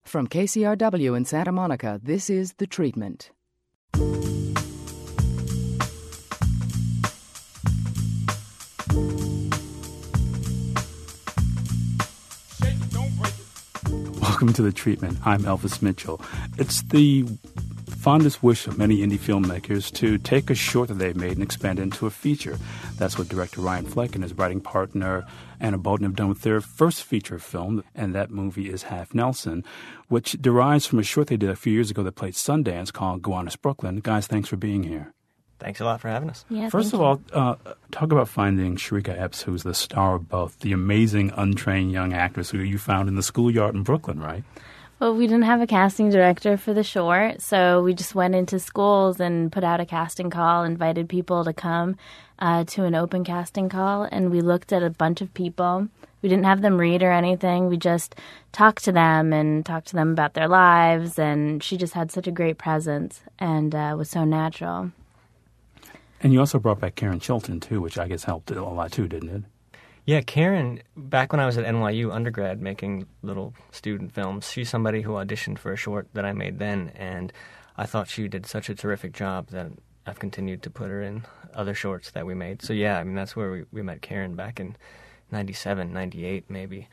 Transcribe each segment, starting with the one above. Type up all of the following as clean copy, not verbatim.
From KCRW in Santa Monica, this is The Treatment. Welcome to The Treatment. I'm Elvis Mitchell. It's the fondest wish of many indie filmmakers to take a short that they've made and expand it into a feature. That's what director Ryan Fleck and his writing partner Anna Boden have done with their first feature film, and that movie is Half Nelson, which derives from a short they did a few years ago that played Sundance called Gowanus Brooklyn. Guys, thanks for being here. Thanks a lot for having us. Yeah, First of all, talk about finding Sharika Epps, who's the star of both, the amazing untrained young actress who you found in the schoolyard in Brooklyn, right? Well, we didn't have a casting director for the short, so we just went into schools and put out a casting call, invited people to come to an open casting call, and we looked at a bunch of people. We didn't have them read or anything. We just talked to them and talked to them about their lives, and she just had such a great presence and was so natural. And you also brought back Karen Chilton, too, which I guess helped a lot, too, didn't it? Yeah, Karen, back when I was at NYU undergrad making little student films, she's somebody who auditioned for a short that I made then, and I thought she did such a terrific job that I've continued to put her in other shorts that we made. So yeah, I mean, that's where we met Karen back in 97, 98 maybe.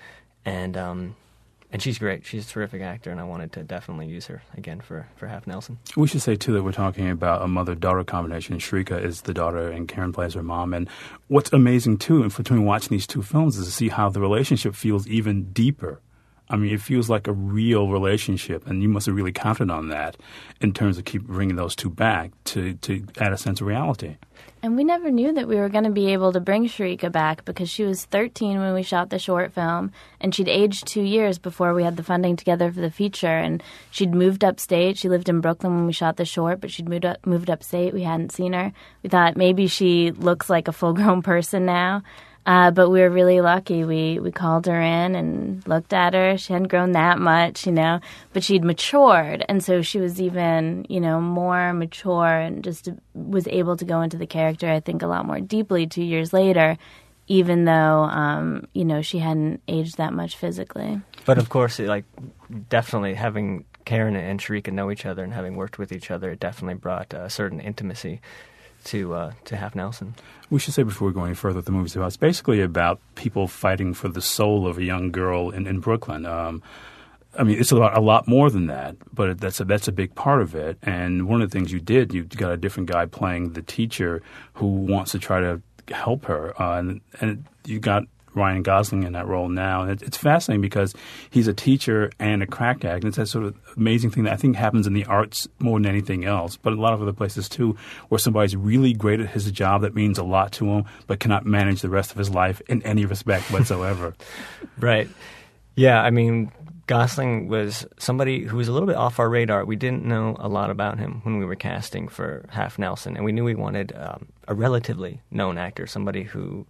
And she's great. She's a terrific actor, and I wanted to definitely use her again for Half Nelson. We should say, too, that we're talking about a mother-daughter combination. Sharika is the daughter, and Karen plays her mom. And what's amazing, too, between watching these two films is to see how the relationship feels even deeper. I mean, it feels like a real relationship, and you must have really counted on that in terms of keep bringing those two back to add a sense of reality. And we never knew that we were going to be able to bring Sharika back because she was 13 when we shot the short film, and she'd aged 2 years before we had the funding together for the feature. And she'd moved upstate. She lived in Brooklyn when we shot the short, but she'd moved upstate. We hadn't seen her. We thought maybe she looks like a full-grown person now. But we were really lucky. We called her in and looked at her. She hadn't grown that much, but she'd matured. And so she was even, more mature and just was able to go into the character, I think, a lot more deeply 2 years later, even though, she hadn't aged that much physically. But, of course, definitely having Karen and Sharika know each other and having worked with each other, it definitely brought a certain intimacy to Half Nelson. We should say before we go any further what the movie's about. It's basically about people fighting for the soul of a young girl in Brooklyn. I mean, it's about a lot more than that, but that's a big part of it. And one of the things you did, you got a different guy playing the teacher who wants to try to help her, and you got Ryan Gosling in that role now. And it's fascinating because he's a teacher and a crack addict. And it's that sort of amazing thing that I think happens in the arts more than anything else, but a lot of other places too, where somebody's really great at his job that means a lot to him, but cannot manage the rest of his life in any respect whatsoever. Right. Yeah, I mean, Gosling was somebody who was a little bit off our radar. We didn't know a lot about him when we were casting for Half Nelson, and we knew we wanted a relatively known actor, somebody who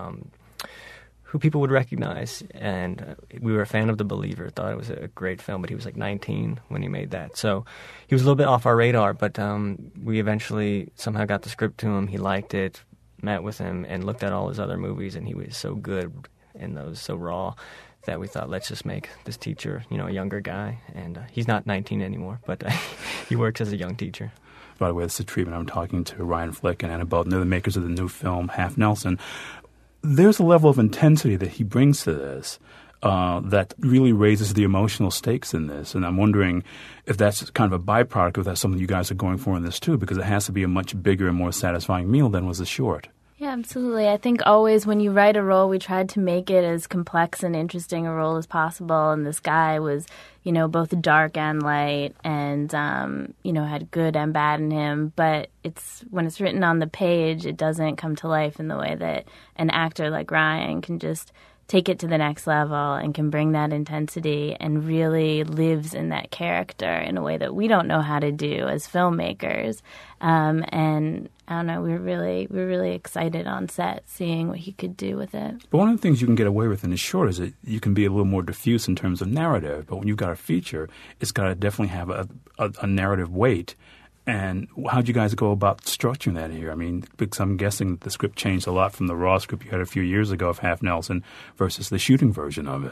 people would recognize, and we were a fan of The Believer, thought it was a great film, but he was like 19 when he made that. So he was a little bit off our radar, but we eventually somehow got the script to him. He liked it, met with him, and looked at all his other movies, and he was so good and those so raw that we thought, let's just make this teacher, a younger guy. And he's not 19 anymore, but he works as a young teacher. By the way, this is The Treatment. I'm talking to Ryan Fleck and Anna Boden. They're the makers of the new film, Half Nelson. There's a level of intensity that he brings to this that really raises the emotional stakes in this. And I'm wondering if that's kind of a byproduct, if that's something you guys are going for in this too, because it has to be a much bigger and more satisfying meal than was the short. Yeah, absolutely. I think always when you write a role, we tried to make it as complex and interesting a role as possible. And this guy was, both dark and light and, had good and bad in him. But when it's written on the page, it doesn't come to life in the way that an actor like Ryan can just take it to the next level and can bring that intensity and really lives in that character in a way that we don't know how to do as filmmakers. And I don't know, we were really excited on set seeing what he could do with it. But one of the things you can get away with in a short is that you can be a little more diffuse in terms of narrative. But when you've got a feature, it's got to definitely have a narrative weight. And how'd you guys go about structuring that here? I mean, because I'm guessing that the script changed a lot from the raw script you had a few years ago of Half Nelson versus the shooting version of it.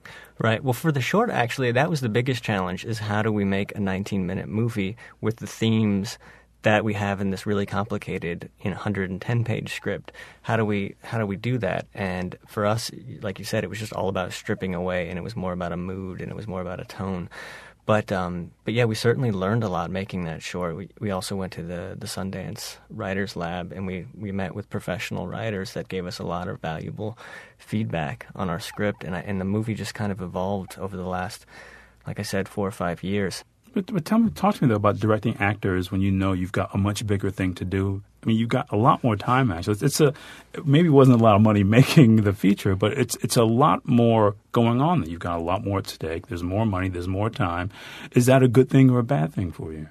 Right. Well, for the short, actually, that was the biggest challenge, is how do we make a 19-minute movie with the themes that we have in this really complicated 110-page script. How do we do that? And for us, like you said, it was just all about stripping away, and it was more about a mood, and it was more about a tone. But yeah, we certainly learned a lot making that short. We also went to the Sundance Writers Lab, and we met with professional writers that gave us a lot of valuable feedback on our script. And the movie just kind of evolved over the last, like I said, 4 or 5 years. But talk to me, though, about directing actors when you know you've got a much bigger thing to do. I mean, you've got a lot more time, actually. Maybe it wasn't a lot of money making the feature, but it's a lot more going on. You've got a lot more at stake. There's more money. There's more time. Is that a good thing or a bad thing for you?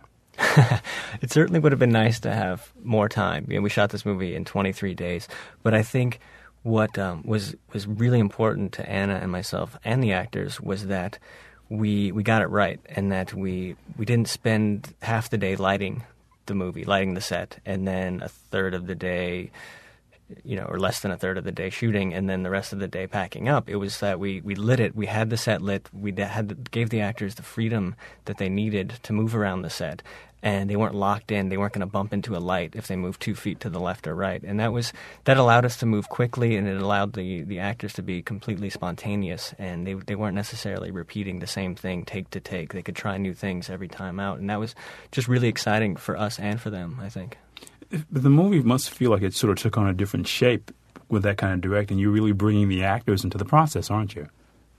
It certainly would have been nice to have more time. We shot this movie in 23 days. But I think what was really important to Anna and myself and the actors was that we got it right, and that we didn't spend half the day lighting the set, and then a third of the day, or less than a third of the day shooting, and then the rest of the day packing up. It was that we lit it, we had the set lit, gave the actors the freedom that they needed to move around the set, and they weren't locked in. They weren't going to bump into a light if they moved 2 feet to the left or right. And that allowed us to move quickly, and it allowed the actors to be completely spontaneous, and they weren't necessarily repeating the same thing take to take. They could try new things every time out, and that was just really exciting for us and for them, I think. But the movie must feel like it sort of took on a different shape with that kind of directing. You're really bringing the actors into the process, aren't you?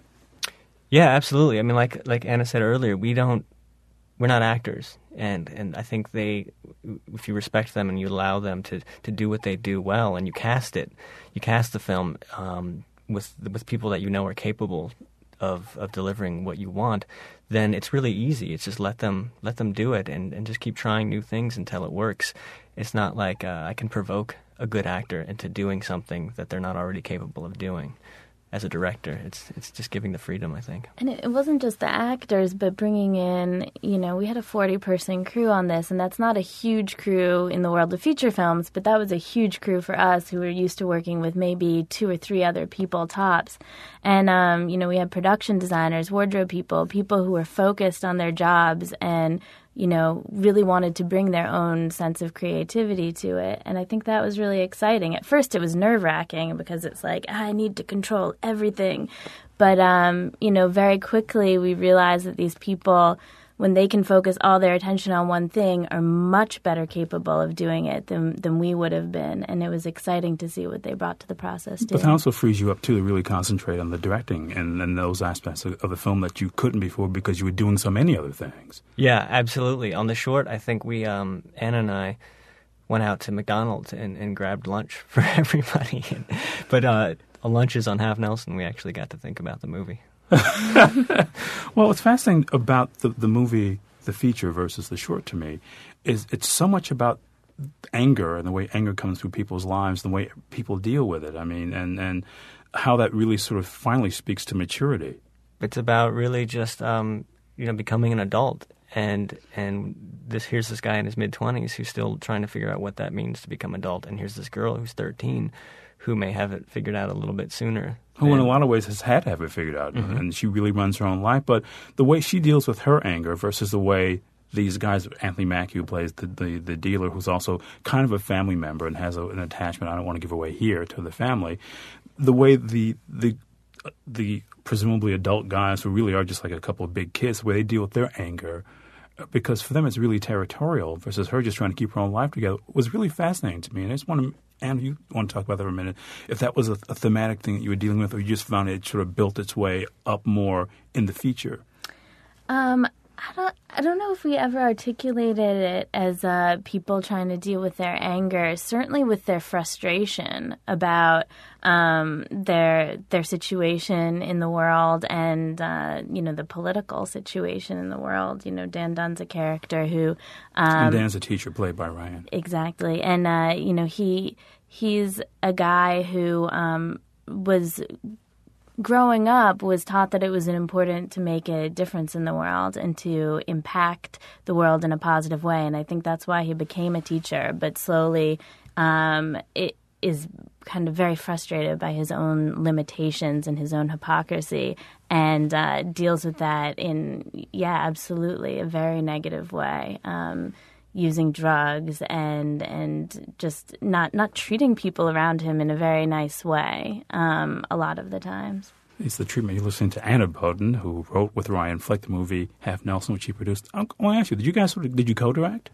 Yeah, absolutely. I mean, like Anna said earlier, we're not actors, and I think if you respect them and you allow them to do what they do well, and you cast the film with people that you know are capable of delivering what you want, then it's really easy. It's just let them do it, and just keep trying new things until it works. It's not like I can provoke a good actor into doing something that they're not already capable of doing. As a director, it's just giving the freedom, I think. And it wasn't just the actors, but bringing in, we had a 40-person crew on this, and that's not a huge crew in the world of feature films, but that was a huge crew for us who were used to working with maybe 2 or 3 other people tops. And, we had production designers, wardrobe people who were focused on their jobs and really wanted to bring their own sense of creativity to it. And I think that was really exciting. At first it was nerve-wracking because it's like, I need to control everything. But, very quickly we realized that these people, when they can focus all their attention on one thing, are much better capable of doing it than we would have been. And it was exciting to see what they brought to the process, too. But that also frees you up, too, to really concentrate on the directing and those aspects of the film that you couldn't before because you were doing so many other things. Yeah, absolutely. On the short, I think Anna and I went out to McDonald's and grabbed lunch for everybody. But lunches on Half Nelson, we actually got to think about the movie. Well, what's fascinating about the movie, the feature versus the short to me, is it's so much about anger and the way anger comes through people's lives, the way people deal with it. I mean, and how that really sort of finally speaks to maturity. It's about really just becoming an adult, and here's this guy in his mid-20s who's still trying to figure out what that means to become adult, and here's this girl who's 13 who may have it figured out a little bit sooner. Who in a lot of ways has had to have it figured out, and she really runs her own life. But the way she deals with her anger versus the way these guys, Anthony Mackie, who plays the dealer, who's also kind of a family member and has an attachment I don't want to give away here to the family, the way the presumably adult guys who really are just like a couple of big kids, the way they deal with their anger, because for them it's really territorial versus her just trying to keep her own life together, was really fascinating to me. And I just want to, Anne, you want to talk about that for a minute, if that was a thematic thing that you were dealing with, or you just found it sort of built its way up more in the feature? I don't know if we ever articulated it as people trying to deal with their anger, certainly with their frustration about their situation in the world and, the political situation in the world. Dan Dunn's a character who... and Dan's a teacher played by Ryan. Exactly. And, he's a guy who was... growing up, was taught that it was important to make a difference in the world and to impact the world in a positive way. And I think that's why he became a teacher. But slowly it is kind of very frustrated by his own limitations and his own hypocrisy, and deals with that in, absolutely, a very negative way. Using drugs and just not treating people around him in a very nice way a lot of the times. It's The Treatment. You're listening to Anna Boden, who wrote with Ryan Fleck the movie Half Nelson, which he produced. I want to ask you, did you co-direct?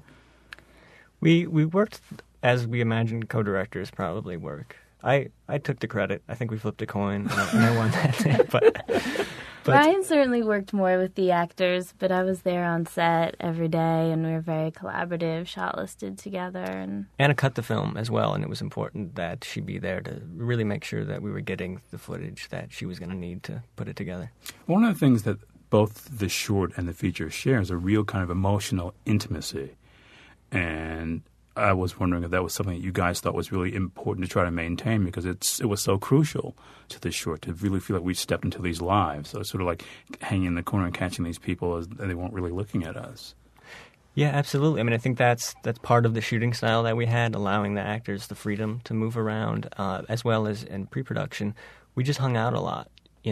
We worked as we imagined co-directors probably work. I took the credit. I think we flipped a coin, and I won that day. But Ryan certainly worked more with the actors, but I was there on set every day, and we were very collaborative, shot listed together. And Anna cut the film as well, and it was important that she be there to really make sure that we were getting the footage that she was going to need to put it together. One of the things that both the short and the feature share is a real kind of emotional intimacy. And I was wondering if that was something that you guys thought was really important to try to maintain, because it was so crucial to the short to really feel like we stepped into these lives. So it's sort of like hanging in the corner and catching these people as they weren't really looking at us. Yeah, absolutely. I mean, I think that's part of the shooting style that we had, allowing the actors the freedom to move around, as well as in pre-production. We just hung out a lot.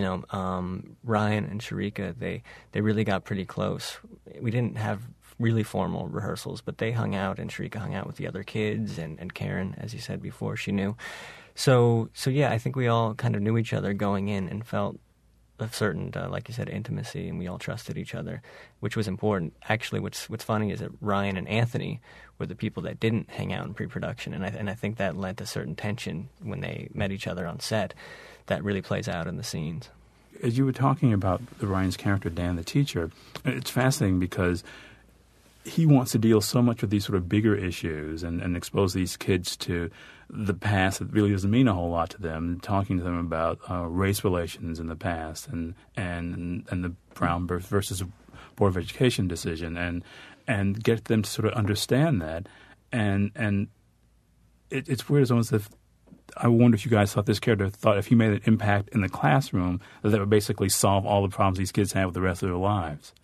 Ryan and Sharika, they really got pretty close. We didn't have really formal rehearsals, but they hung out, and Sharika hung out with the other kids, and Karen, as you said before, she knew. So yeah, I think we all kind of knew each other going in and felt a certain, like you said, intimacy, and we all trusted each other, which was important. Actually, what's funny is that Ryan and Anthony were the people that didn't hang out in pre-production, and I think that led to certain tension when they met each other on set that really plays out in the scenes. As you were talking about Ryan's character, Dan the teacher, it's fascinating because he wants to deal so much with these sort of bigger issues and expose these kids to the past that really doesn't mean a whole lot to them, talking to them about race relations in the past and the Brown versus Board of Education decision and get them to sort of understand that. And it's weird. It's almost as if I wonder if you guys thought this character thought if he made an impact in the classroom that would basically solve all the problems these kids have with the rest of their lives.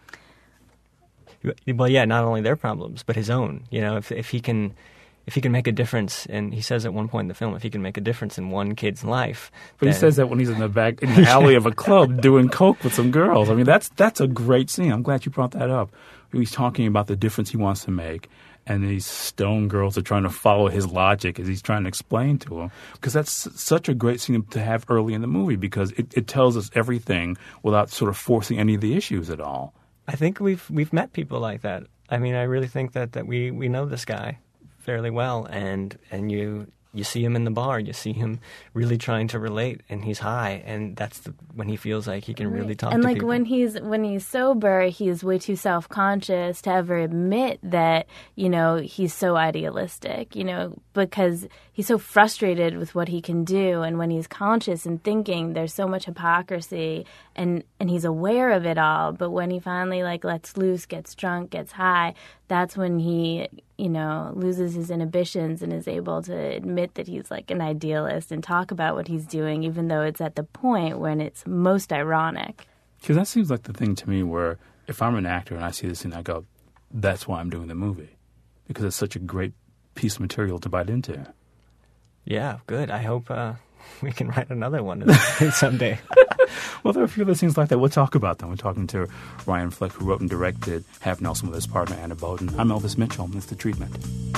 Well, yeah, not only their problems, but his own. If he can make a difference, and he says at one point in the film, if he can make a difference in one kid's life. But he says that when he's in the alley of a club doing coke with some girls. I mean, that's a great scene. I'm glad you brought that up. He's talking about the difference he wants to make, and these stone girls are trying to follow his logic as he's trying to explain to them. Because that's such a great scene to have early in the movie, because it tells us everything without sort of forcing any of the issues at all. I think we've met people like that. I mean, I really think that we know this guy fairly well, and you see him in the bar, you see him really trying to relate, and he's high, and that's when he feels like he can really talk to people. And when he's sober, he's way too self-conscious to ever admit that, he's so idealistic, because he's so frustrated with what he can do, and when he's conscious and thinking, there's so much hypocrisy, and he's aware of it all, but when he finally lets loose, gets drunk, gets high, that's when he loses his inhibitions and is able to admit that he's an idealist and talk about what he's doing, even though it's at the point when it's most ironic. Because that seems like the thing to me where if I'm an actor and I see this scene, I go, that's why I'm doing the movie. Because it's such a great piece of material to bite into. Yeah, good. I hope we can write another one someday. Well, there are a few other scenes like that. We'll talk about them. We're talking to Ryan Fleck, who wrote and directed Half Nelson with his partner, Anna Boden. I'm Elvis Mitchell. It's The Treatment.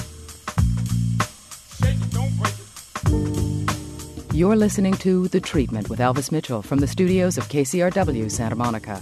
You're listening to The Treatment with Elvis Mitchell from the studios of KCRW Santa Monica.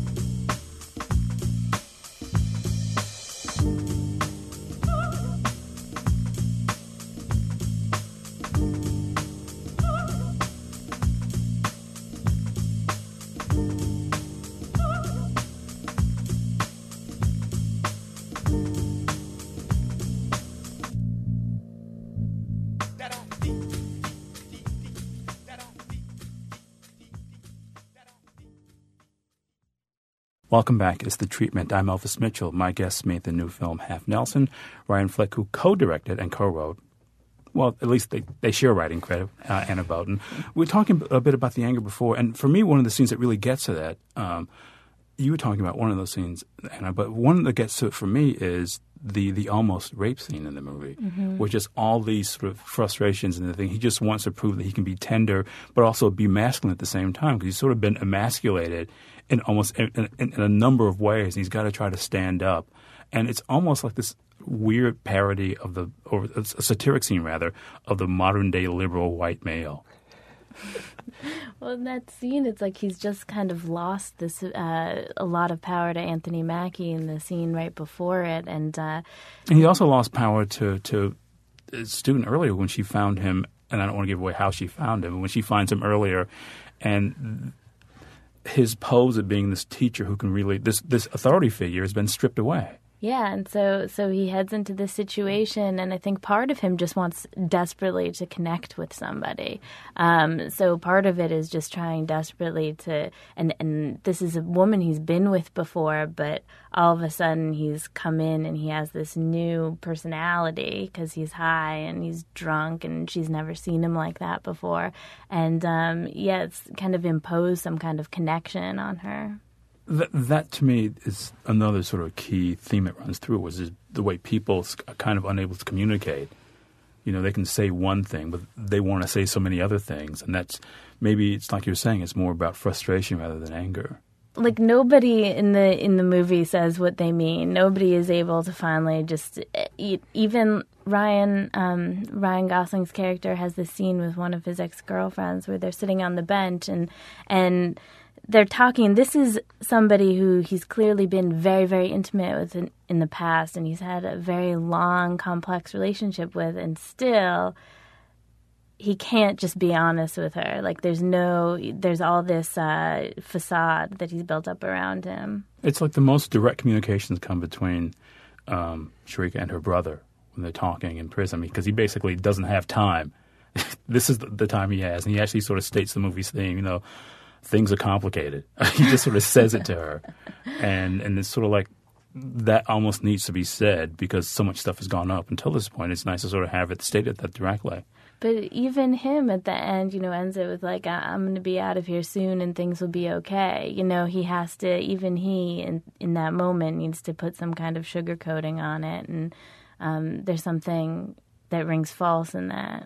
Welcome back. It's The Treatment. I'm Elvis Mitchell. My guests made the new film Half Nelson. Ryan Fleck, who co-directed and co-wrote. Well, at least they share writing credit, Anna Boden. We were talking a bit about the anger before, and for me, one of the scenes that really gets to that, you were talking about one of those scenes, Anna, but one that gets to it for me is the almost rape scene in the movie, which is all these sort of frustrations and the thing. He just wants to prove that he can be tender, but also be masculine at the same time, because he's sort of been emasculated in almost in a number of ways, and he's got to try to stand up. And it's almost like this weird parody of or a satiric scene rather, of the modern day liberal white male. Well, in that scene, it's like he's just kind of lost this a lot of power to Anthony Mackie in the scene right before it, and he also lost power to a student earlier when she found him. And I don't want to give away how she found him, but when she finds him earlier, and his pose of being this teacher who can really this authority figure has been stripped away. Yeah, and so he heads into this situation, and I think part of him just wants desperately to connect with somebody. So part of it is just trying desperately to, and this is a woman he's been with before, but all of a sudden he's come in and he has this new personality because he's high and he's drunk, and she's never seen him like that before. And it's kind of imposed some kind of connection on her. That to me is another sort of key theme that runs through, was the way people are kind of unable to communicate. You know, they can say one thing, but they want to say so many other things, and that's maybe it's like you're saying, it's more about frustration rather than anger. Like nobody in the movie says what they mean. Nobody is able to finally just even Ryan Gosling's character has this scene with one of his ex-girlfriends where they're sitting on the bench and they're talking. This is somebody who he's clearly been very, very intimate with in the past, and he's had a very long, complex relationship with, and still he can't just be honest with her. Like there's all this facade that he's built up around him. It's like the most direct communications come between Sharika and her brother when they're talking in prison, because he basically doesn't have time. This is the time he has, and he actually sort of states the movie's theme, you know, things are complicated. He just sort of says it to her. And it's sort of like that almost needs to be said because so much stuff has gone up until this point. It's nice to sort of have it stated that directly. But even him at the end, you know, ends it with like, I'm going to be out of here soon and things will be okay. You know, he has to, even he in that moment needs to put some kind of sugarcoating on it. And there's something that rings false in that.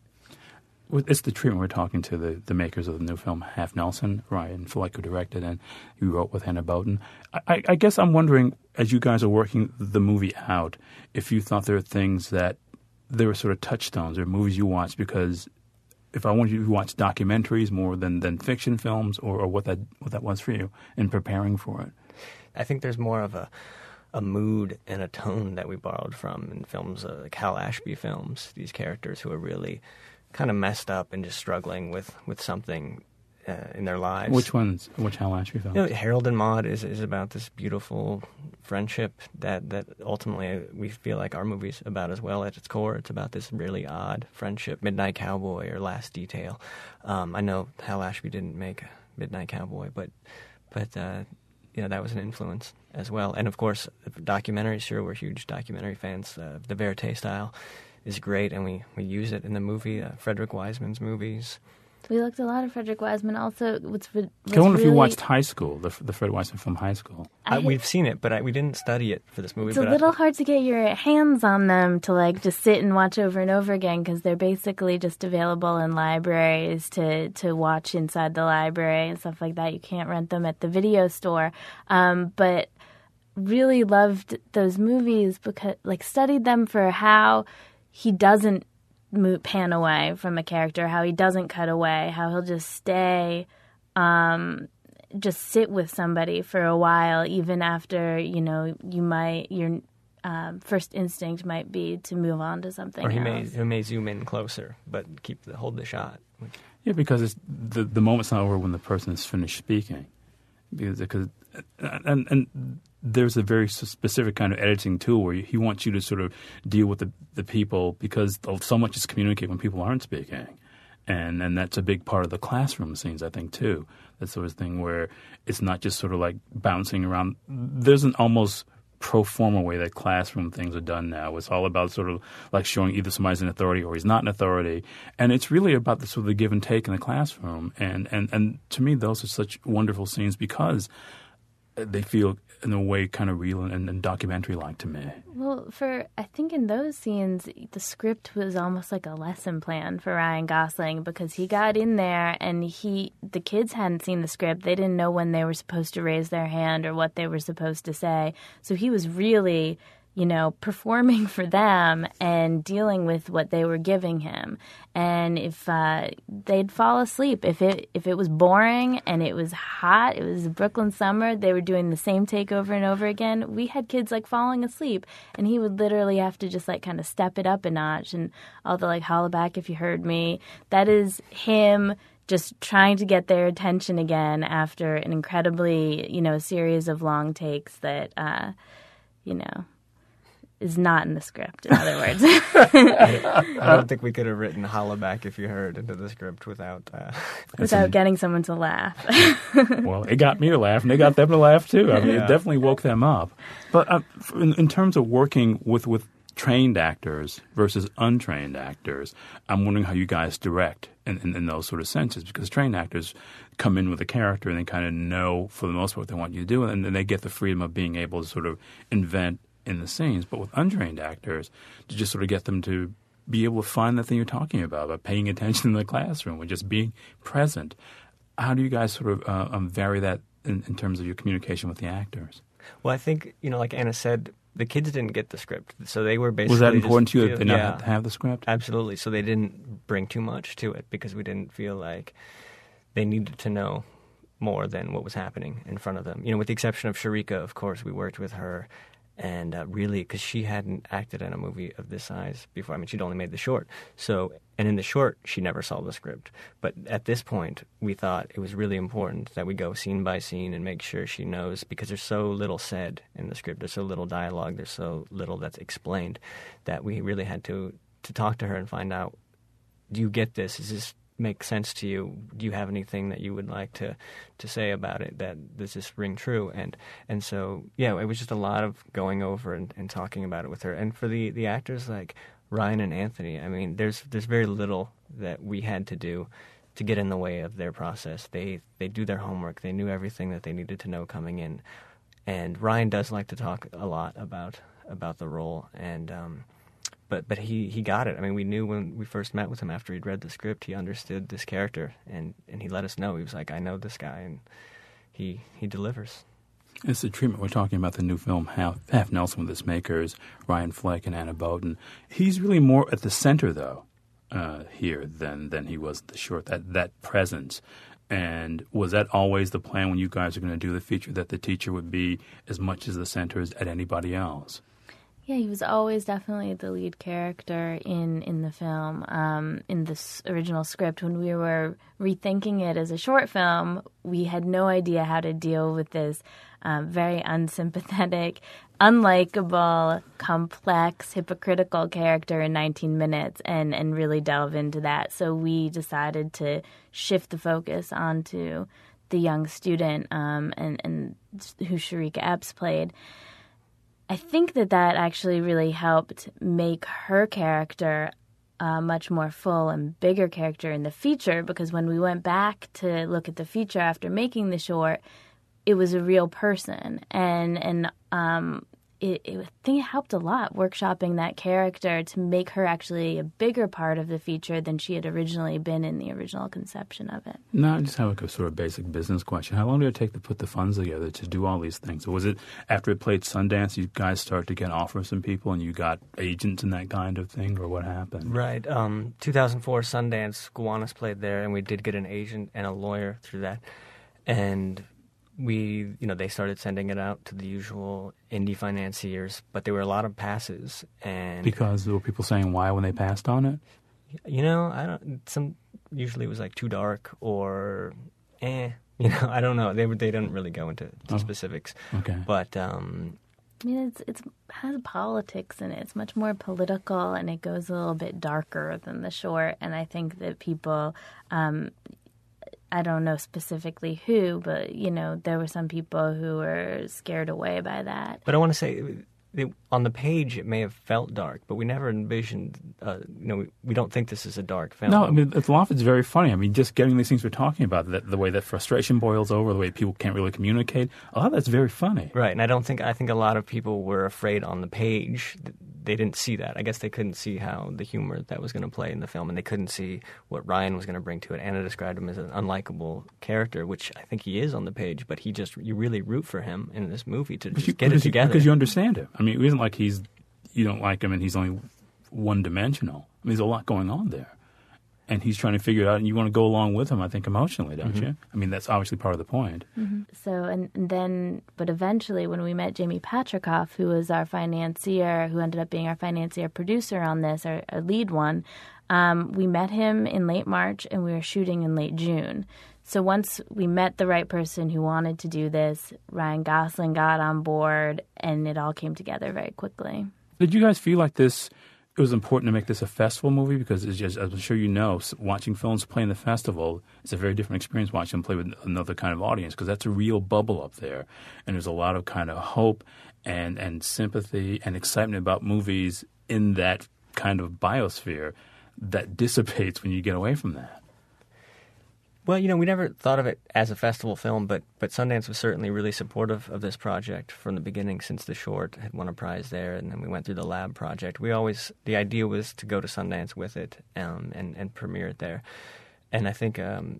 It's the treatment. We're talking to the makers of the new film, Half Nelson. Ryan Fleck, who directed, and you wrote with Hannah Bowden. I guess I'm wondering, as you guys are working the movie out, if you thought there were things that there were sort of touchstones or movies you watched, because if I wanted you to watch documentaries more than fiction films, or what that was for you in preparing for it. I think there's more of a mood and a tone that we borrowed from in films like Hal Ashby films. These characters who are really kind of messed up and just struggling with something in their lives. Which ones? Which Hal Ashby films? You know, Harold and Maude is about this beautiful friendship that ultimately we feel like our movie's about as well at its core. It's about this really odd friendship. Midnight Cowboy or Last Detail. I know Hal Ashby didn't make Midnight Cowboy, but you know, that was an influence as well. And of course, documentaries. Sure, we're huge documentary fans. The Verite style is great, and we use it in the movie. Frederick Wiseman's movies. We looked a lot at Frederick Wiseman. Also, I wonder if you watched High School, the Fred Wiseman film High School. We've seen it, but we didn't study it for this movie. It's a little hard to get your hands on them to like just sit and watch over and over again, because they're basically just available in libraries to watch inside the library and stuff like that. You can't rent them at the video store. But really loved those movies because, like, studied them for how he doesn't pan away from a character, how he doesn't cut away, how he'll just stay, just sit with somebody for a while, even after, you know, your first instinct might be to move on to something else. He may zoom in closer, but hold the shot. Yeah, because it's the moment's not over when the person is finished speaking. Because there's a very specific kind of editing tool where he wants you to sort of deal with the people, because so much is communicated when people aren't speaking. And that's a big part of the classroom scenes, I think, too. That sort of thing where it's not just sort of like bouncing around. There's an almost pro forma way that classroom things are done now. It's all about sort of like showing either somebody's an authority or he's not an authority. And it's really about the sort of the give and take in the classroom. And to me, those are such wonderful scenes because they feel in a way kind of real and documentary-like to me. Well, I think in those scenes, the script was almost like a lesson plan for Ryan Gosling, because he got in there and the kids hadn't seen the script. They didn't know when they were supposed to raise their hand or what they were supposed to say. So he was really, performing for them and dealing with what they were giving him. And if they'd fall asleep, if it was boring and it was hot, it was Brooklyn summer, they were doing the same take over and over again. We had kids falling asleep, and he would literally have to just kind of step it up a notch. And all the holla back if you heard me. That is him just trying to get their attention again after an incredibly, series of long takes that, is not in the script, in other words. I don't think we could have written "holla back if you heard" into the script without getting someone to laugh. Well, it got me to laugh, and it got them to laugh too. I mean, It definitely woke them up. But in terms of working with trained actors versus untrained actors, I'm wondering how you guys direct in those sort of senses, because trained actors come in with a character and they kind of know for the most part what they want you to do, and then they get the freedom of being able to sort of invent in the scenes. But with untrained actors, to just sort of get them to be able to find the thing you're talking about by paying attention in the classroom and just being present. How do you guys sort of vary that in terms of your communication with the actors? Well, I think, like Anna said, the kids didn't get the script, so they were basically... Was that important to you that they not have the script? Absolutely. So they didn't bring too much to it because we didn't feel like they needed to know more than what was happening in front of them. With the exception of Sharika, of course, we worked with her. And really, because she hadn't acted in a movie of this size before. I mean, she'd only made the short. And in the short, she never saw the script. But at this point, we thought it was really important that we go scene by scene and make sure she knows, because there's so little said in the script. There's so little dialogue. There's so little that's explained, that we really had to talk to her and find out, do you get this? Is this make sense to you? Do you have anything that you would like to say about it? Does this ring true? And so, it was just a lot of going over and talking about it with her. And for the actors like Ryan and Anthony, I mean, there's very little that we had to do to get in the way of their process. They do their homework. They knew everything that they needed to know coming in. And Ryan does like to talk a lot about the role, and But he got it. I mean, we knew when we first met with him after he'd read the script, he understood this character, and he let us know. He was like, I know this guy, and he delivers. It's the treatment. We're talking about the new film, Half Nelson, with its makers, Ryan Fleck and Anna Bowden. He's really more at the center, though, here than he was at the short, that presence. And was that always the plan when you guys are going to do the feature, that the teacher would be as much as the center as at anybody else? Yeah, he was always definitely the lead character in the film. In this original script, when we were rethinking it as a short film, we had no idea how to deal with this very unsympathetic, unlikable, complex, hypocritical character in 19 minutes and really delve into that. So we decided to shift the focus onto the young student and who Sharika Epps played. I think that actually really helped make her character a much more full and bigger character in the feature, because when we went back to look at the feature after making the short, it was a real person. And I think it helped a lot workshopping that character to make her actually a bigger part of the feature than she had originally been in the original conception of it. No, I just have a sort of basic business question. How long did it take to put the funds together to do all these things? Or was it after it played Sundance, you guys started to get offers from people and you got agents and that kind of thing, or what happened? Right. 2004 Sundance, Gowanus played there, and we did get an agent and a lawyer through that. And they started sending it out to the usual indie financiers, but there were a lot of passes. And because there were people saying why when they passed on it? Usually it was like too dark or I don't know. They didn't really go into specifics. Okay. But I mean, it has politics in it. It's much more political, and it goes a little bit darker than the short. And I think that people, I don't know specifically who, but, there were some people who were scared away by that. But I want to say on the page it may have felt dark, but we never envisioned, we don't think this is a dark film. No, I mean, a lot of it's very funny. I mean, just getting these things we're talking about, the way that frustration boils over, the way people can't really communicate, a lot of that's very funny. Right, and I think a lot of people were afraid on the page. They didn't see that. I guess they couldn't see how the humor that was going to play in the film, and they couldn't see what Ryan was going to bring to it. Anna described him as an unlikable character, which I think he is on the page, but you really root for him in this movie to just get it together. Because you understand him. I mean, it isn't like you don't like him and he's only one-dimensional. I mean, there's a lot going on there. And he's trying to figure it out, and you want to go along with him, I think, emotionally, don't you? I mean, that's obviously part of the point. Mm-hmm. So, but eventually when we met Jamie Patrikoff, who was our financier, who ended up being our financier producer on this, our lead one, we met him in late March, and we were shooting in late June. So once we met the right person who wanted to do this, Ryan Gosling got on board, and it all came together very quickly. Did you guys feel like it was important to make this a festival movie? Because as I'm sure you know, watching films play in the festival is a very different experience watching them play with another kind of audience, because that's a real bubble up there. And there's a lot of kind of hope and sympathy and excitement about movies in that kind of biosphere that dissipates when you get away from that. Well, we never thought of it as a festival film, but Sundance was certainly really supportive of this project from the beginning, since the short had won a prize there, and then we went through the lab project. The idea was to go to Sundance with it and premiere it there. And I think,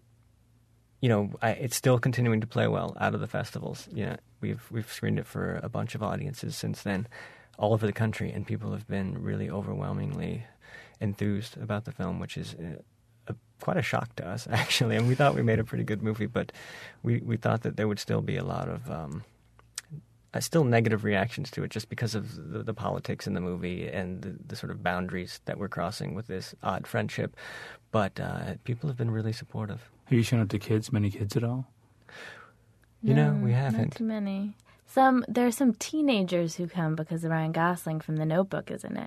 it's still continuing to play well out of the festivals. We've screened it for a bunch of audiences since then, all over the country, and people have been really overwhelmingly enthused about the film, which is quite a shock to us, actually. And we thought we made a pretty good movie, but we thought that there would still be a lot of still negative reactions to it, just because of the politics in the movie and the sort of boundaries that we're crossing with this odd friendship. But people have been really supportive. Have you shown it to kids, many kids at all? We haven't. Not too many. There are some teenagers who come because Ryan Gosling from The Notebook is in it,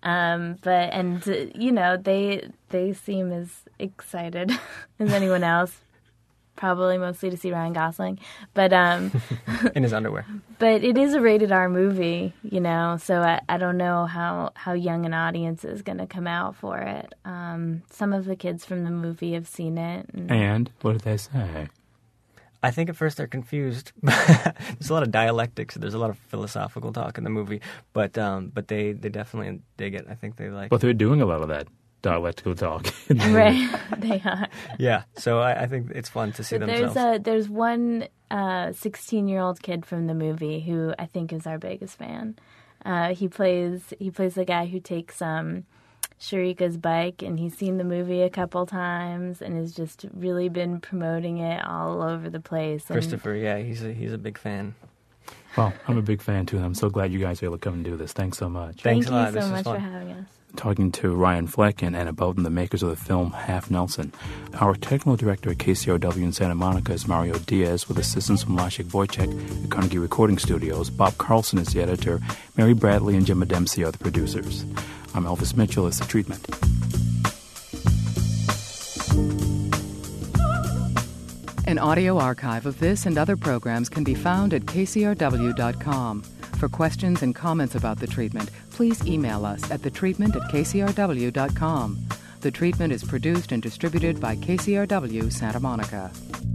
they seem as excited as anyone else, probably mostly to see Ryan Gosling, but in his underwear. But it is a rated R movie, so I don't know how young an audience is going to come out for it. Some of the kids from the movie have seen it, and what did they say? I think at first they're confused. There's a lot of dialectics. There's a lot of philosophical talk in the movie, but they definitely dig it. I think they like. But they're doing a lot of that dialectical talk. Right, they are. Yeah, so I think it's fun to see themselves. There's one 16-year-old kid from the movie who I think is our biggest fan. He plays the guy who takes Sharika's bike, and he's seen the movie a couple times and has just really been promoting it all over the place. Christopher, yeah, he's a big fan. Well, I'm a big fan too, and I'm so glad you guys were able to come and do this. Thanks so much. Thanks a lot. Thank you so much for having us. Talking to Ryan Fleck and Anna Bowden, the makers of the film Half Nelson. Our technical director at KCRW in Santa Monica is Mario Diaz, with assistance from Lashik Wojcik at Carnegie Recording Studios. Bob Carlson is the editor. Mary Bradley and Gemma Dempsey are the producers. I'm Elvis Mitchell. It's The Treatment. An audio archive of this and other programs can be found at kcrw.com. For questions and comments about The Treatment, please email us at thetreatment@kcrw.com. The Treatment is produced and distributed by KCRW Santa Monica.